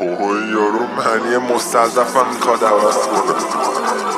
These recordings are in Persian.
اوه یارو معنی مستضعفم میخواد عوض کنه.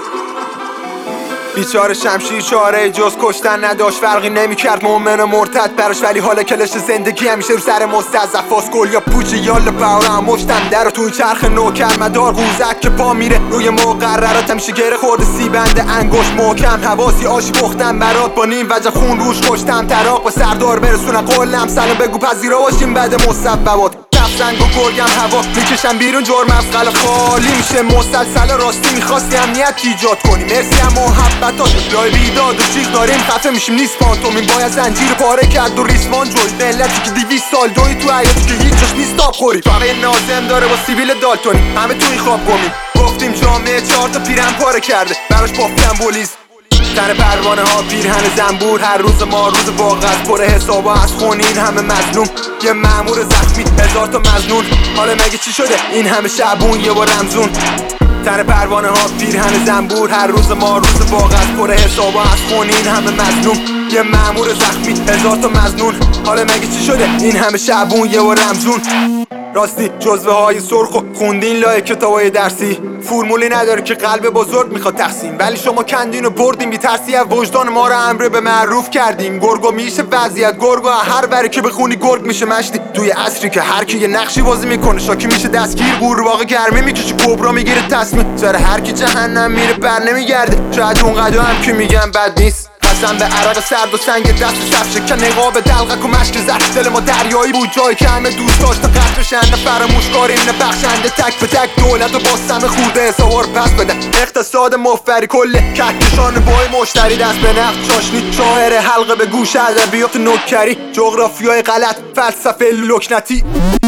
بیچاره شمشیر چاره جز کشتن نداشت، فرقی نمیکرد مومن و مرتد براش، ولی حالا کلش زندگی همیشه رو سر مستضعفاس. گل یا پوچه یالا باورا هم مشتن در و توی چرخ نوکر مدار قوزک که پا میره روی مقررات، همیشه گره خورده سیبند انگشت محکم. حواسی آش پختم برات با نیم وجه خون روش کشتم تراق به سردار برسونم قولم سلام بگو پذیرا باشیم بعد مصوبات. سنگ و گرگم هوا میکشم بیرون جرم از قلب خالی میشه مسلسل راستی. میخواستی امنیت ایجاد کنی مرسی هم محبتات لای بیداد و جیغ داریم خفه میشیم نیست پانتومین باید زنجیر پاره کرد و ریسمان جوی ملتی که 200 سال دوی تو حیاتی که هیچ جاش نیست آب خوری. فقط نازم داره با سیبیل دالتونی همه توی خواب گمیم. گفتیم جامعه 4 تا پیرن پاره کرده براش بافتن پلیس. تن پروانه ها پیرهن زنبور هر روز ما روز باغ از پر حسابا از خون این همه مظلوم. یه مأمور زخمی 1000 تا مظنون. حالا مگه چی شده این همه شعبون یه بار رمزون. تن پروانه ها پیرهن زنبور هر روز ما روز باغ از پر حسابا از خون این همه مظلوم. یه مأمور زخمی 1000 تا مظنون. حالا مگه چی شده این همه شعبون یه بار رمزون. راستی جزوه های سرخ و خوندین لای کتابای درسی فرمولی نداره که قلب بزرگ میخواد تقسیم، ولی شما کندین و بردین بی ترسی از وجدان ما رو امر به معروف کردین. گرگو میشه وضعیت گرگو هر بری که بخونی گرگ میشه مشتی توی عصری که هر کی یه نقشی بازی میکنه شاکی میشه دستگیر. قورباغه گرمی میکشه کبرا میگیره تصمیم سر هر کی جهنم میره بر نمیگرده. شاید اون قدم که میگم بد نیست قسم به عرق سرد و سنگ دست صف شکن نقاب دلقک و مشک زرد. دل ما دریایی بود جایی که همه دوست داشت قطع بشن نه فراموش کاری نه بخشنده تک به تک دولت و با سم خورده حسابا رو پس بدن. اقتصاد مفری کل کهکشان بای مشتری دست به نقد چاشنی شاعر حلقه به گوش ادبیات نوکری جغرافیای غلط فلسفه لکنتی.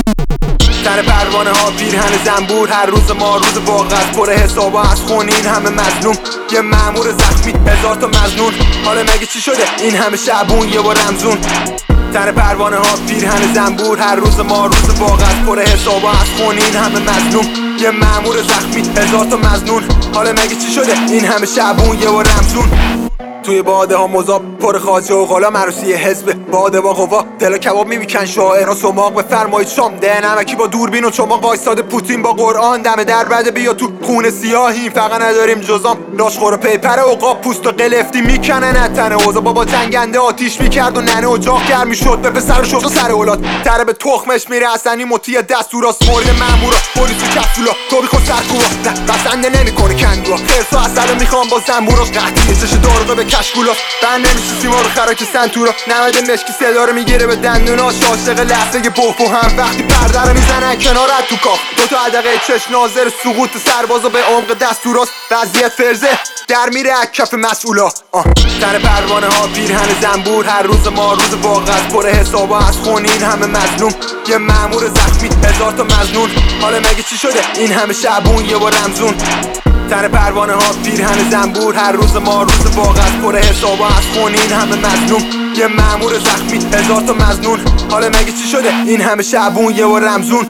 تن پروانه ها پیرهن زنبور هر روز ما روز باغ از پر حسابا از خون این همه مظلوم. یه مأمور زخمی 1000 تا مظنون. حالا مگه چی شده این همه شعبون یه بار رمزون. تن پروانه ها پیرهن زنبور هر روز ما روز باغ از پر حسابا از خون این همه مظلوم. یه مأمور زخمی 1000 تا مظنون. حالا مگه چی شده این همه شعبون یه بار رمزون. توی باده ها مذاب پر خاجه و غلام عروسی حزب باده با قوا دل کباب میکن شاعران سماق بفرمایید شام ده نمکی با دوربین و چماق وایساده پوتین با قرآن دم در بده بیا تو خون سیاهی فقط نداریم جزام لاشخور و پیپر عقاب پوست و قلفتی میکنه نتنه اوزا بابا جنگنده آتیش میکرد و ننه اجاق گرم میشد به پسر شد و سر اولاد تره به تخمش میره حسنی مطیع دستوراست مورد مامورا پلیس و کفولا تو بی خود سرکوبا نه بسنده نمیکنه کندوا خرس و اصلا میخوام با زنبوراش قحطی چش دارقه به کشکولا بند نمیشه سیما رو خراک سنتورا نمده مشکی صدا رو میگیره به دندوناش عاشق لحظه بوفو هم وقتی پرده رو میزنن کنارت تو کاخ دوتا عدقه چشم ناظر سقوط سربازا به عمق دستوراست وضعیت فرزه در میره از کف مسئولا. تن پروانه ها پیرهن زنبور هر روز ما روز باغ از پر حسابا از خون این همه مظلوم. یه مأمور زخمی 1000 تا مظنون. حالا مگه چی شده این همه شعبون یه بار رمزون. تن پروانه ها پیرهن زنبور هر روز ما روز باغ از پر حسابا از خون این همه مظلوم. یه مأمور زخمی 1000 تا مظنون. حالا مگه چی شده این همه شعبون یه بار رمزون.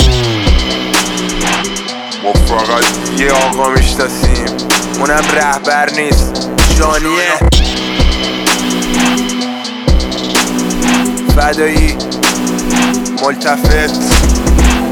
ما فقط یه آقا میشناسیم اونم رهبر نیست جانیه فدایی ملتفت